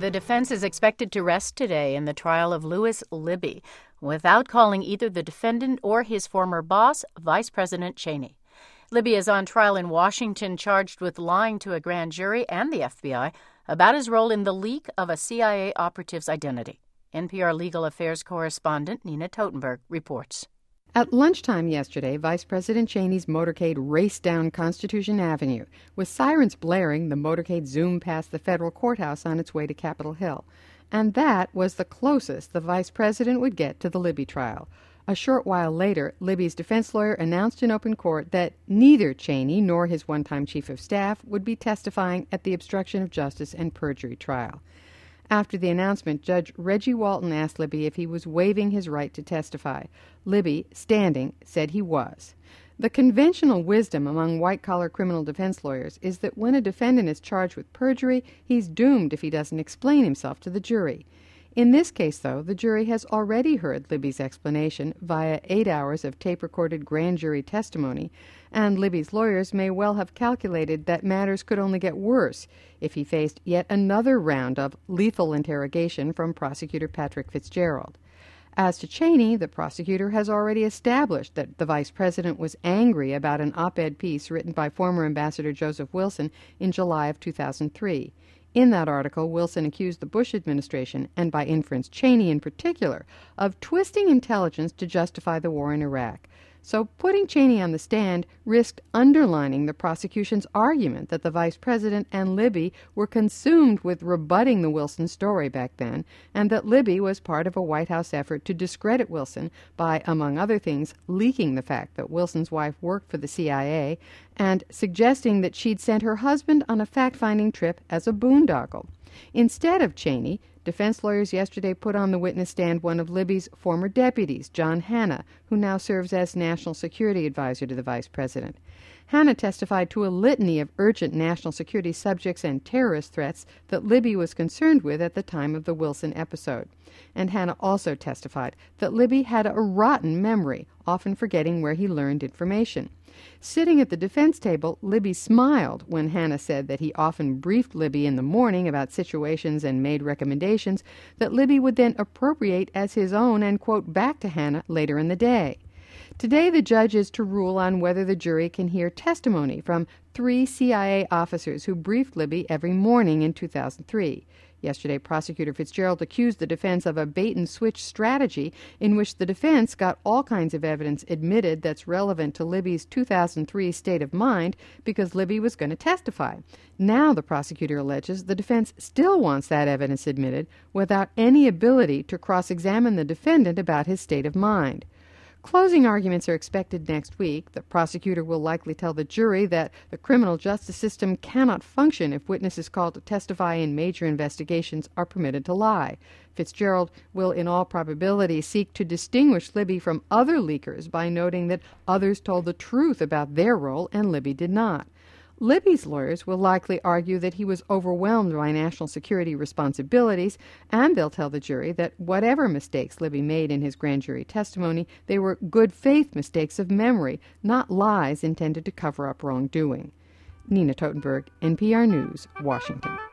The defense is expected to rest today in the trial of Louis Libby without calling either the defendant or his former boss, Vice President Cheney. Libby is on trial in Washington, charged with lying to a grand jury and the FBI about his role in the leak of a CIA operative's identity. NPR legal affairs correspondent Nina Totenberg reports. At lunchtime yesterday, Vice President Cheney's motorcade raced down Constitution Avenue. With sirens blaring, the motorcade zoomed past the federal courthouse on its way to Capitol Hill. And that was the closest the vice president would get to the Libby trial. A short while later, Libby's defense lawyer announced in open court that neither Cheney nor his one-time chief of staff would be testifying at the obstruction of justice and perjury trial. After the announcement, Judge Reggie Walton asked Libby if he was waiving his right to testify. Libby, standing, said he was. The conventional wisdom among white-collar criminal defense lawyers is that when a defendant is charged with perjury, he's doomed if he doesn't explain himself to the jury. In this case, though, the jury has already heard Libby's explanation via 8 hours of tape-recorded grand jury testimony, and Libby's lawyers may well have calculated that matters could only get worse if he faced yet another round of lethal interrogation from prosecutor Patrick Fitzgerald. As to Cheney, the prosecutor has already established that the vice president was angry about an op-ed piece written by former Ambassador Joseph Wilson in July of 2003. In that article, Wilson accused the Bush administration, and by inference Cheney in particular, of twisting intelligence to justify the war in Iraq. So putting Cheney on the stand risked underlining the prosecution's argument that the vice president and Libby were consumed with rebutting the Wilson story back then, and that Libby was part of a White House effort to discredit Wilson by, among other things, leaking the fact that Wilson's wife worked for the CIA and suggesting that she'd sent her husband on a fact-finding trip as a boondoggle. Instead of Cheney, defense lawyers yesterday put on the witness stand one of Libby's former deputies, John Hanna, who now serves as National Security Advisor to the Vice President. Hanna testified to a litany of urgent national security subjects and terrorist threats that Libby was concerned with at the time of the Wilson episode. And Hanna also testified that Libby had a rotten memory, often forgetting where he learned information. Sitting at the defense table, Libby smiled when Hanna said that he often briefed Libby in the morning about situations and made recommendations that Libby would then appropriate as his own and quote back to Hanna later in the day. Today, the judge is to rule on whether the jury can hear testimony from 3 CIA officers who briefed Libby every morning in 2003. Yesterday, Prosecutor Fitzgerald accused the defense of a bait-and-switch strategy in which the defense got all kinds of evidence admitted that's relevant to Libby's 2003 state of mind because Libby was going to testify. Now, the prosecutor alleges, the defense still wants that evidence admitted without any ability to cross-examine the defendant about his state of mind. Closing arguments are expected next week. The prosecutor will likely tell the jury that the criminal justice system cannot function if witnesses called to testify in major investigations are permitted to lie. Fitzgerald will in all probability seek to distinguish Libby from other leakers by noting that others told the truth about their role and Libby did not. Libby's lawyers will likely argue that he was overwhelmed by national security responsibilities, and they'll tell the jury that whatever mistakes Libby made in his grand jury testimony, they were good faith mistakes of memory, not lies intended to cover up wrongdoing. Nina Totenberg, NPR News, Washington.